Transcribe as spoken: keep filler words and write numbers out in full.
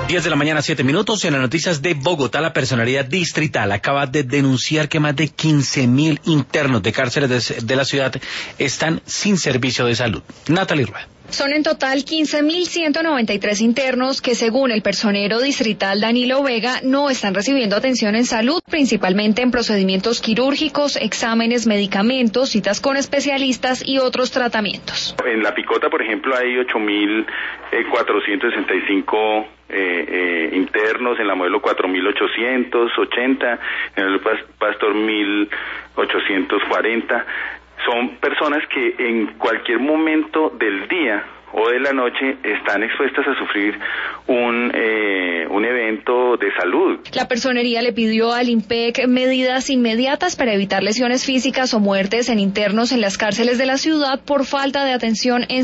diez de la mañana, siete minutos. En las noticias de Bogotá, la Personería Distrital acaba de denunciar que más de quince mil internos de cárceles de, de la ciudad están sin servicio de salud. Natalie Rueda. Son en total quince mil ciento noventa y tres internos que, según el personero distrital Danilo Vega, no están recibiendo atención en salud, principalmente en procedimientos quirúrgicos, exámenes, medicamentos, citas con especialistas y otros tratamientos. En La Picota, por ejemplo, hay ocho mil cuatrocientos sesenta y cinco eh, eh, internos, en la Modelo cuatro mil ochocientos ochenta, en el Pastor mil ochocientos cuarenta. Son personas que en cualquier momento del día o de la noche están expuestas a sufrir un eh, un evento de salud. La personería le pidió al INPEC medidas inmediatas para evitar lesiones físicas o muertes en internos en las cárceles de la ciudad por falta de atención en